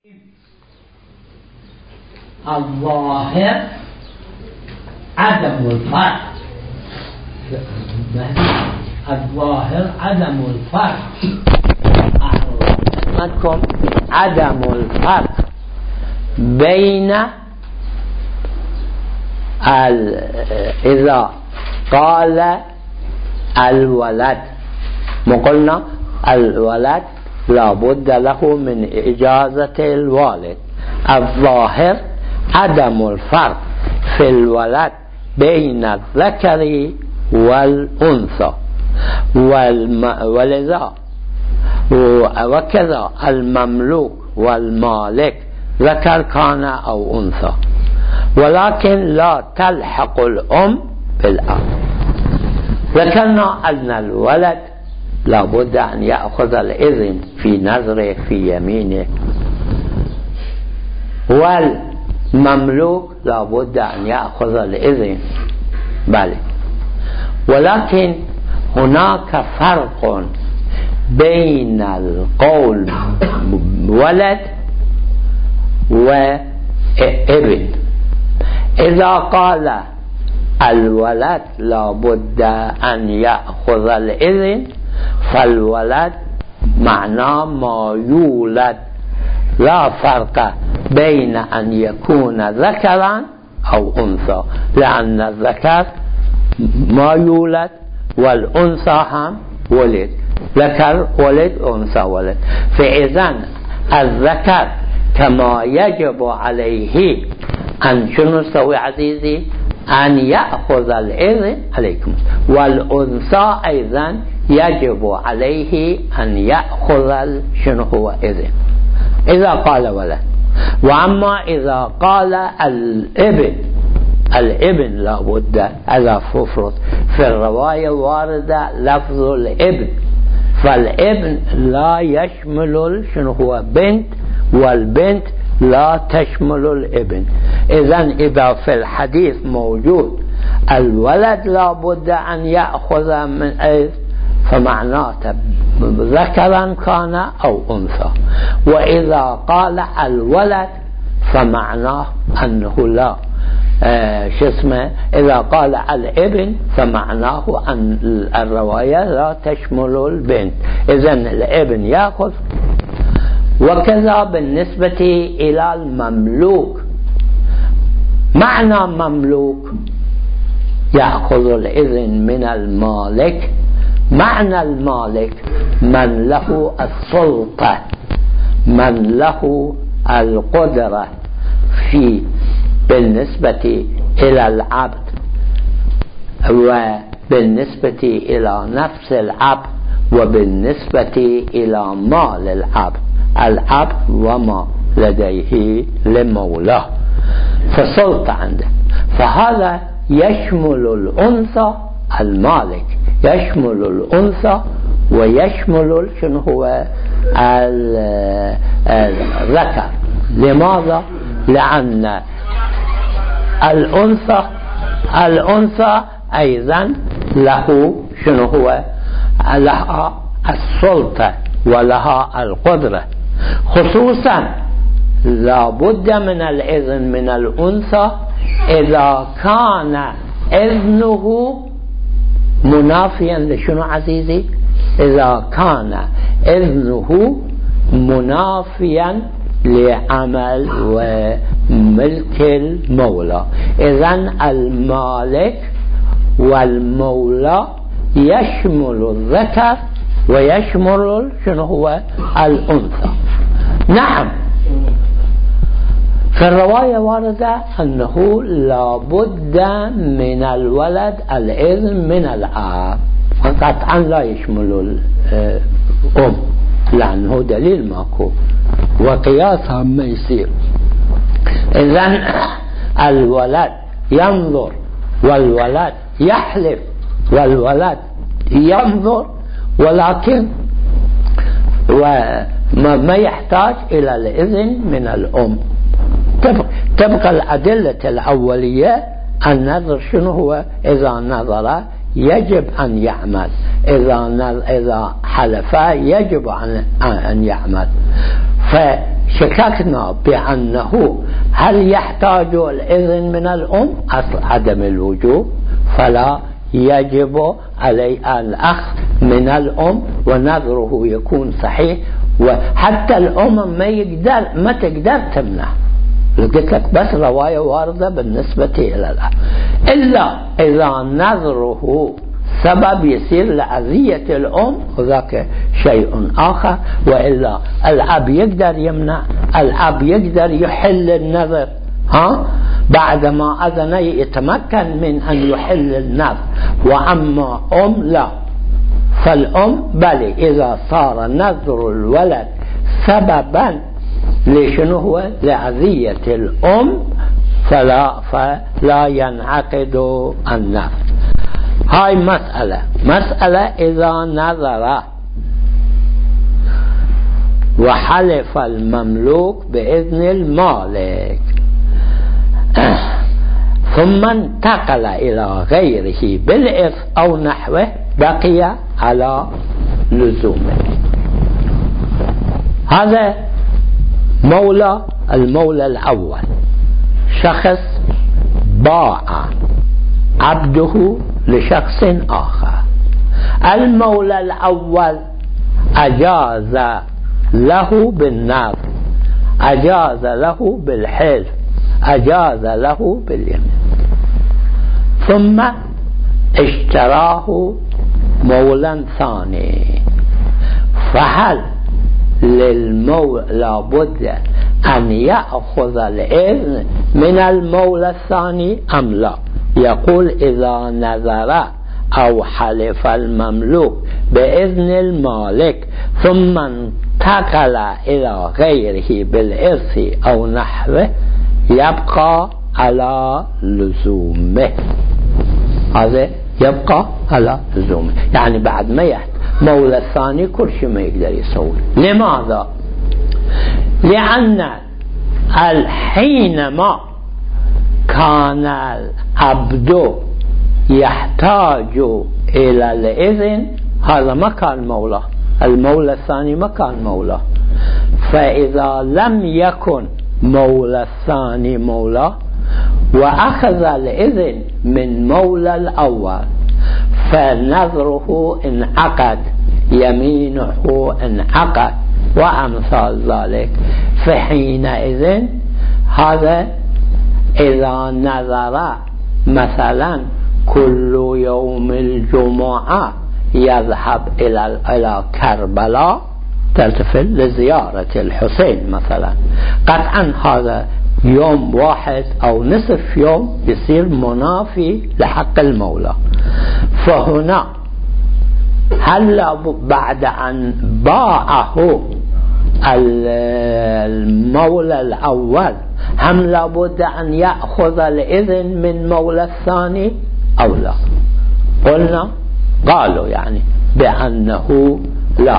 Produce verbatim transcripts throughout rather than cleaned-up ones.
الظاهر عدم الفرق. الظاهر عدم الفرق أحمدكم عدم الفرق بين إذا قال الولد، وقلنا الولد لا بد له من إجازة الوالد. الظاهر عدم الفرق في الولد بين الذكر والأنثى، ولذا وكذا المملوك والمالك ذكر كان أو أنثى، ولكن لا تلحق الأم بالأب. ذكرنا أن الولد لا بد أن يأخذ الإذن في نظره في يمينه، والمملوك لا بد أن يأخذ الإذن بل ولكن هناك فرق بين القول ولد وابن. إذا قال الولد لا بد أن يأخذ الإذن، فالولد معناه ما يولد، لا فرق بين أن يكون ذكرا أو أنثى، لأن الذكر ما يولد والأنثى هم ولد، ذكر ولد أنثى ولد. فإذن الذكر كما يجب عليه أن شنو سوي عزيزي أن يأخذ الإذن عليكم، والأنثى أيضا يجب عليه أن يأخذ شنو هو إذن إذا قال ولد. وأما إذا قال الابن، الابن لا بد هذا ففرط في الرواية واردة لفظ الابن، فالابن لا يشمل شنو هو بنت، والبنت لا تشمل الابن. إذن إذا في الحديث موجود الولد لا بد أن يأخذ من إذ، فمعناته ذكرا كان أو أنثى. وإذا قال الولد فمعناه أنه لا آه شو اسمه إذا قال الابن فمعناه أن الرواية لا تشمل البنت، إذن الابن يأخذ. وكذا بالنسبة إلى المملوك، معنى مملوك يأخذ الإذن من المالك. معنى المالك من له السلطة، من له القدرة في بالنسبة إلى العبد وبالنسبة إلى نفس العبد وبالنسبة إلى مال العبد، العبد وما لديه لمولاه، فسلطة عنده. فهذا يشمل الأنثى، المالك يشمل الأنثى ويشمل شنو هو الذكر. لماذا؟ لأن الأنثى الأنثى أيضا له شنو هو لها السلطة ولها القدرة، خصوصا لا بد من الإذن من الأنثى إذا كان إذنه منافيا لشنو عزيزي؟ إذا كان إذنه منافيا لعمل وملك المولى. إذن المالك والمولى يشمل الذكر ويشمل شنو هو الأنثى. نعم في الرواية واردة أنه لا بد من الولد الإذن من الأب، قطعا لا يشمل الأم لأنه دليل ماكو وقياسها ما يصير. إذن الولد ينظر والولد يحلف والولد ينظر، ولكن وما يحتاج إلى الإذن من الأم. تبقى الأدلة الأولية النظر شنو هو؟ إذا نظر يجب أن يعمل، إذا إذا حلف يجب أن أن يعمل. شككنا بأنه هل يحتاج الإذن من الأم؟ أصل عدم الوجوب، فلا يجب عليه الأخذ من الأم ونذره يكون صحيح، وحتى الأم ما يقدر ما تقدر تمنع. قلت لك بس رواية واردة بالنسبة إلى الأب، إلا إذا نذره سبب يصير لأذية الأم وذاك شيء آخر، وإلا الأب يقدر يمنع، الأب يقدر يحل النذر ها بعدما أذن يتمكن من أن يحل النذر، وأما أم لا. فالأم بل إذا صار نذر الولد سببا لشنو هو لأذية الأم فلا, فلا ينعقد النذر. هاي مسألة. مسألة إذا نذر وحلف المملوك بإذن المالك ثم انتقل إلى غيره بالإرث أو نحوه بقي على لزومه. هذا مولى المولى الأول، شخص باع عبده لشخص آخر. المولى الأول أجاز له بالنذر، أجاز له بالحلف، أجاز له باليمين، ثم اشتراه مولا ثاني. فهل للمولى بد أن يأخذ الإذن من المولى الثاني أم لا؟ يقول إذا نذر أو حلف المملوك بإذن المالك ثم انتقل إلى غيره بالإرث أو نحوه يبقى على لزومه. هذا يبقى على لزومه، يعني بعد ما يحت مولى الثاني كل شيء ما يقدر يسوي. لماذا؟ لأن حينما كان العبد يحتاج إلى الإذن هذا ما كان مولى، المولى الثاني ما كان مولى. فإذا لم يكن مولى الثاني مولى وأخذ الإذن من مولى الأول فنذره انعقد، يمينه انعقد وأمثال ذلك. فحينئذ هذا إذا نذر مثلا كل يوم الجمعة يذهب إلى إلى كربلاء تلتفت لزيارة الحسين مثلا، قطعا هذا يوم واحد أو نصف يوم يصير منافي لحق المولى. فهنا هل بعد أن باعه المولى الأول هم لابد أن يأخذ الإذن من مولى الثاني أو لا؟ قلنا قالوا يعني بأنه لا،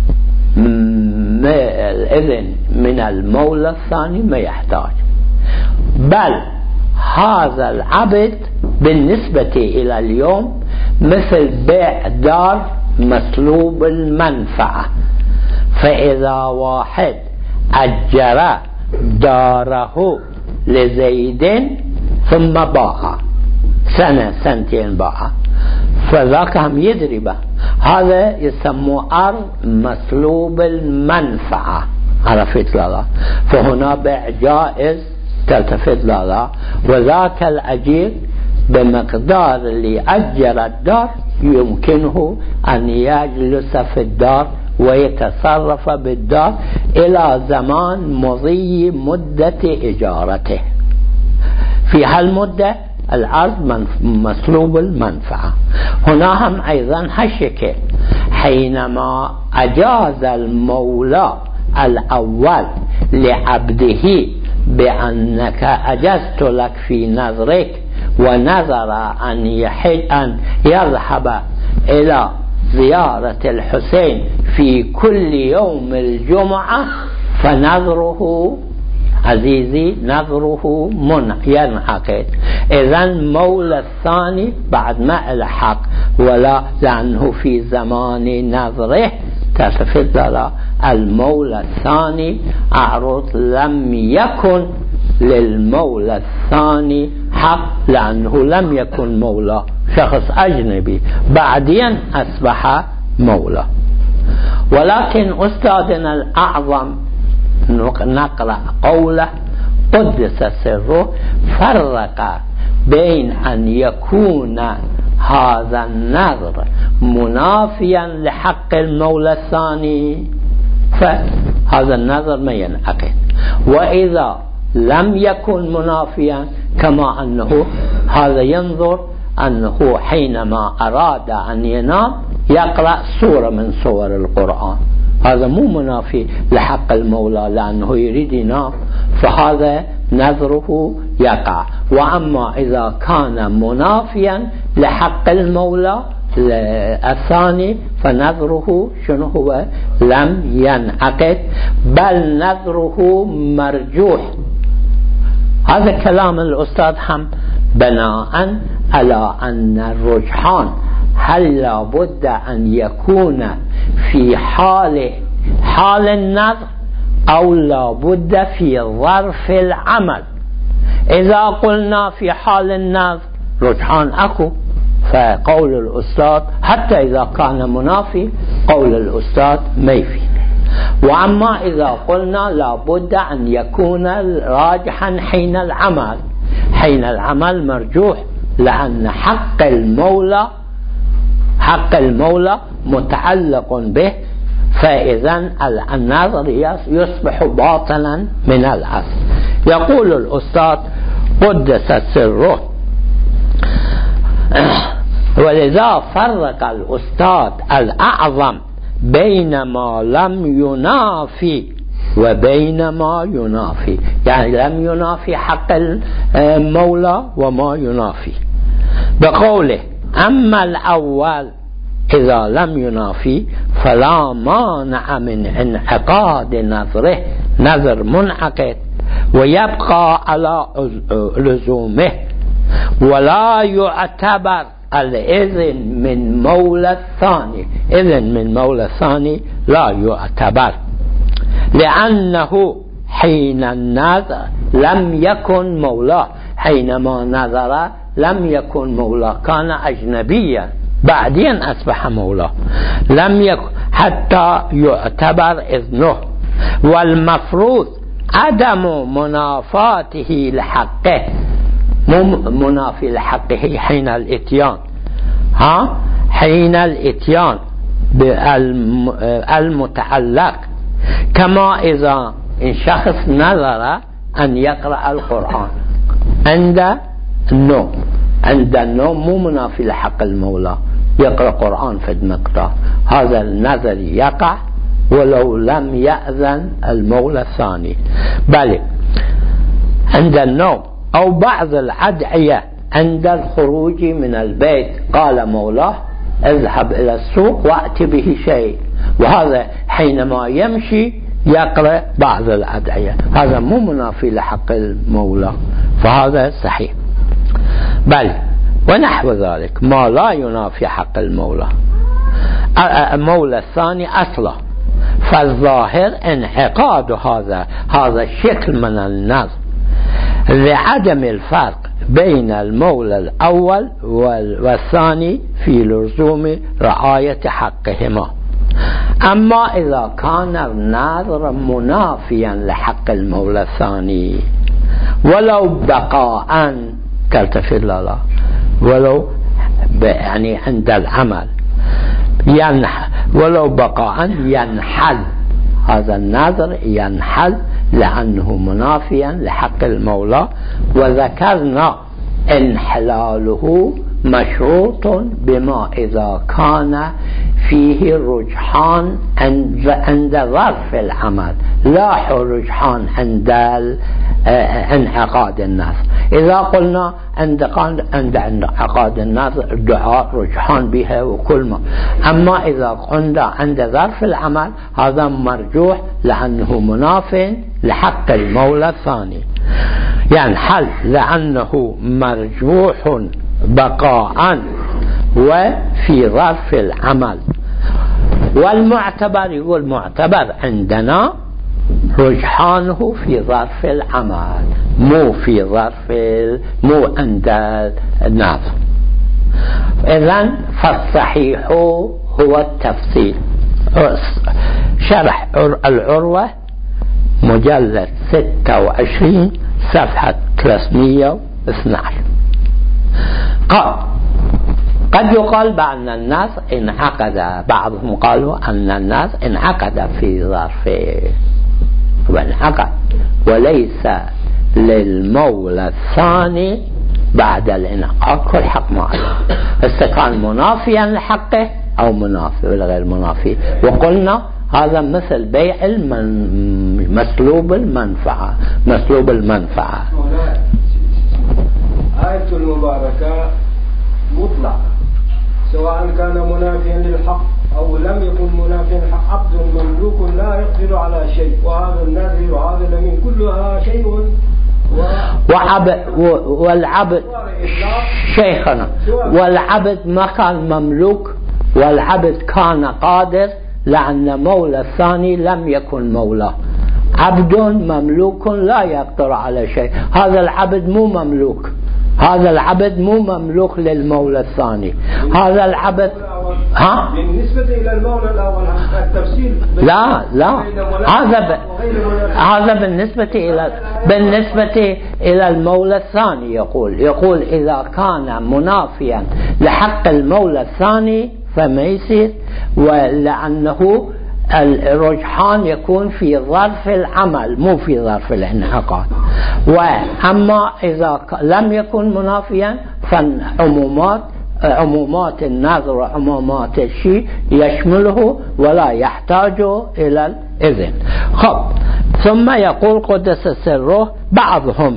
الإذن من المولى الثاني ما يحتاج، بل هذا العبد بالنسبة إلى اليوم مثل بيع دار مسلوب المنفعة. فإذا واحد أجر داره لزيد ثم باع سنة سنتين باع، فذاك هم يدري به، هذا يسموه أرض مسلوب المنفعة، عرفت لا؟ فهنا بيع جائز تلتفت لا، وذاك الأجير بمقدار اللي أجر الدار يمكنه أن يجلس في الدار ويتصرف بالدار إلى زمان مضي مدة إجارته. في هالمدة الأرض مسلوب المنفعة. هنا هم أيضا هالشكل، حينما أجاز المولى الأول لعبده بأنك أجزت لك في نذرك ونذر أن يحج أن يذهب إلى زيارة الحسين في كل يوم الجمعة، فنذره عزيزي نذره منع ينعقد. إذن مولى الثاني بعد ما الحق، ولا لأنه في زمان نذره تلتفت لا المولى الثاني أعرض لم يكن للمولى الثاني حق لأنه لم يكن مولى، شخص أجنبي بعدين أصبح مولى. ولكن أستاذنا الأعظم نقرأ قوله قدس سره فرق بين أن يكون هذا النظر منافيا لحق المولى الثاني فهذا النظر ما ينعقد، وإذا لم يكن منافيا كما أنه هذا ينظر أنه حينما أراد أن ينام يقرأ سورة من سور القرآن، هذا مو منافي لحق المولى لأنه يريد ينام، فهذا نذره يقع. وأما إذا كان منافيا لحق المولى الثاني فنذره شنو هو؟ لم ينعقد بل نذره مرجوح. هذا كلام الأستاذ هم بناء على أن الرجحان هل لابد أن يكون في حال حال النذر أو لابد في ظرف العمل. إذا قلنا في حال النذر رجحان أكو، فقول الأستاذ حتى إذا كان منافي قول الأستاذ ما يفيد. وأما إذا قلنا لابد أن يكون راجحا حين العمل، حين العمل مرجوح لأن حق المولى حق المولى متعلق به، فإذا النظر يصبح باطلا من الأصل. يقول الأستاذ قدس سره ولذا فرق الأستاذ الأعظم بين ما لم ينافي وبين ما ينافي، يعني لم ينافي حق المولى وما ينافي بقوله أما الأول إذا لم ينافي فلا مانع من انعقاد نظره، نظر منعقد ويبقى على لزومه، ولا يعتبر الإذن من مولى الثاني، إذن من مولى الثاني لا يعتبر لأنه حين النظر لم يكن مولاه، حينما نظر لم يكن مولاه، كان أجنبيا بعدين أصبح مولاه، لم يكن حتى يعتبر إذنه. والمفروض عدم منافاته لحقه، منافي لحقه حين الاتيان، ها حين الاتيان بالمتعلق، كما إذا إن شخص نظر أن يقرأ القرآن عند النوم، عند النوم مو منافي لحق المولى، يقرأ قرآن في المقدار، هذا النظر يقع ولو لم يأذن المولى الثاني. بل عند النوم أو بعض الأدعية عند الخروج من البيت قال مولاه اذهب إلى السوق وأتي به شيء، وهذا حينما يمشي يقرأ بعض الأدعية، هذا مو منافي لحق المولى، فهذا صحيح. بل ونحو ذلك ما لا ينافي حق المولى المولى الثاني أصلا، فالظاهر انعقاد هذا هذا الشكل من النظر لعدم الفرق بين المولى الأول والثاني في لزوم رعاية حقهما. أما إذا كان النظر منافيا لحق المولى الثاني ولو بقاء كالتفت لا ولو يعني عند العمل ينحل، ولو بقاء ينحل، هذا النظر ينحل لأنه منافيا لحق المولى. وذكرنا انحلاله مشروط بما إذا كان فيه رجحان عند ظرف العمل، لا رجحان عند انعقاد النظر. إذا قلنا عند عند انعقاد النظر الدعاء رجحان بها وكل ما، أما إذا قلنا عند ظرف العمل هذا مرجوح لأنه مناف لحق المولى الثاني، يعني حل لأنه مرجوح بقاء وفي ظرف العمل. والمعتبر يقول معتبر عندنا رجحانه في ظرف العمل مو في ظرف مو عند النظر. إذن فالصحيح هو التفصيل. شرح العروة مجلد ستة وعشرين صفحة ثلاثمئة واثني عشر. قال قد يقال بأن الناس انعقد، بعضهم قالوا أن الناس انعقد في ظرفه وانعقد وليس للمولى الثاني بعد الانعقاد كل حق معلوم، إذا كان منافيا لحقه أو منافي ولا غير منافي. وقلنا هذا مثل بيع المن... مسلوب المنفعة مسلوب المنفعة. آية المباركة مطلقة سواء كان منافيا للحق أو لم يكن منافيا للحق. عبد مملوك لا يقدر على شيء، وهذا النذر وهذا اليمين كلها شيء و... وعبد والعبد شيخنا والعبد ما كان مملوك، والعبد كان قادر، لأن مولى الثاني لم يكن مولى. عبد مملوك لا يقدر على شيء، هذا العبد مو مملوك، هذا العبد مو مملوك للمولى الثاني. هذا العبد ها بالنسبة إلى المولى الأول التفصيل لا لا هذا ب... هذا بالنسبة إلى بالنسبة إلى المولى الثاني. يقول يقول إذا كان منافيا لحق المولى الثاني فما يصير، ولأنه الرجحان يكون في ظرف العمل مو في ظرف الانعقاد. وأما إذا لم يكن منافيا فعمومات عمومات النذر وعمومات الشيء يشمله ولا يحتاج إلى الإذن. خب ثم يقول قدس سره بعضهم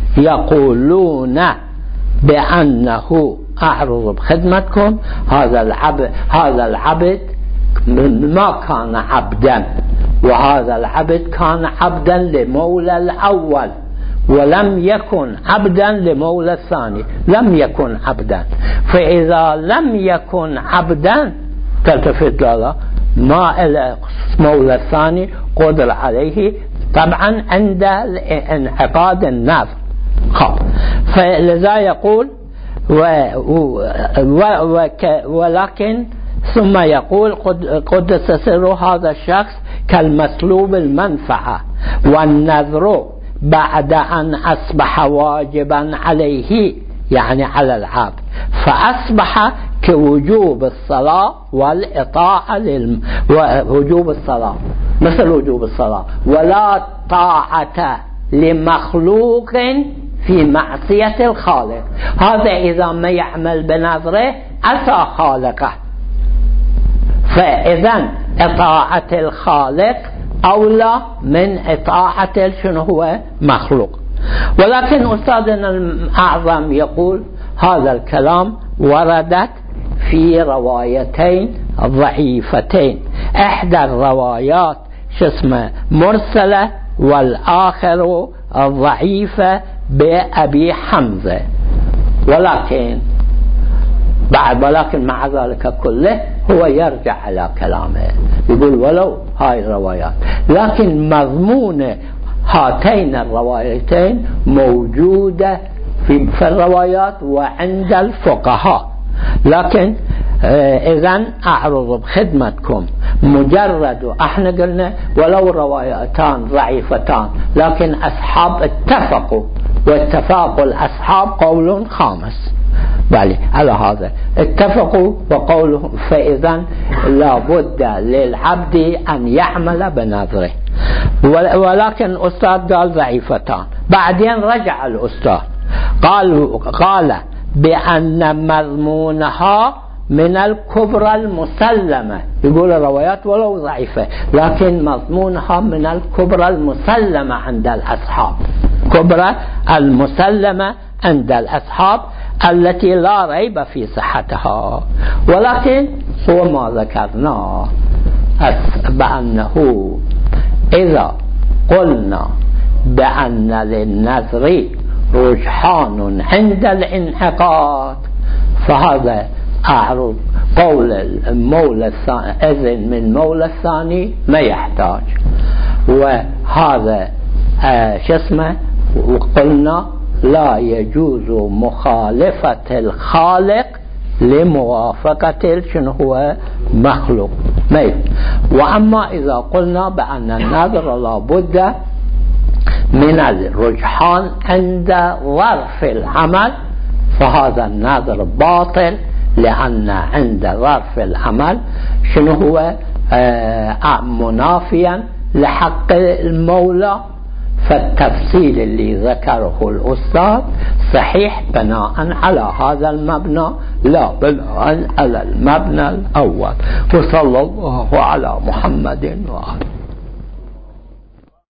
يقولون بأنه أعرض بخدمتكم هذا العبد هذا العبد ما كان عبدا، وهذا العبد كان عبدا لمولى الأول ولم يكن عبدا لمولى الثاني، لم يكن عبدا. فإذا لم يكن عبدا تلتفت له ما إلى مولى الثاني قدر عليه طبعا عند انعقاد النذر. خب فلذا يقول و و و ولكن ثم يقول قدس سره هذا الشخص كالمسلوب المنفعة والنذر بعد أن أصبح واجبا عليه، يعني على العبد، فأصبح كوجوب الصلاة والإطاعة للم... ووجوب الصلاة مثل وجوب الصلاة، ولا طاعة لمخلوق في معصية الخالق. هذا إذا ما يعمل بنظره عصى خالقه، فإذن إطاعة الخالق أولى من إطاعة شنو هو مخلوق. ولكن أستاذنا الأعظم يقول هذا الكلام وردت في روايتين ضعيفتين، إحدى الروايات شسمه مرسلة والآخر ضعيفة بأبي حمزة. ولكن بعد ولكن مع ذلك كله هو يرجع على كلامه يقول ولو هاي الروايات، لكن مضمون هاتين الروايتين موجودة في الروايات وعند الفقهاء. لكن إذن أعرض بخدمتكم مجرد احنا قلنا ولو روايتان ضعيفتان، لكن أصحاب اتفقوا، واتفاق الأصحاب قول خامس بلي على هذا اتفقوا وقوله، فإذن لا بد للعبد أن يعمل بنظره. ولكن أستاذ قال ضعيفتان، بعدين رجع الأستاذ قال قال بأن مضمونها من الكبرى المسلمة، يقول الروايات ولو ضعيفة لكن مضمونها من الكبرى المسلمة عند الأصحاب، كبرى المسلمة عند الأصحاب التي لا ريب في صحتها. ولكن هو ما ذكرناه بأنه إذا قلنا بأن للنذر رجحان عند الانعقاد فهذا أعرض قول المولى الثاني إذن من مولى الثاني ما يحتاج. وهذا آه شو اسمه، وقلنا لا يجوز مخالفة الخالق لموافقة شنو هو مخلوق. وأما إذا قلنا بأن النذر لا بد من الرجحان عند ظرف العمل فهذا النذر باطل، لأن عند ظرف العمل شنو هو آه منافيا لحق المولى. فالتفصيل اللي ذكره الأستاذ صحيح بناء على هذا المبنى لا بناء على المبنى الأول. وصلى الله على محمد وآله.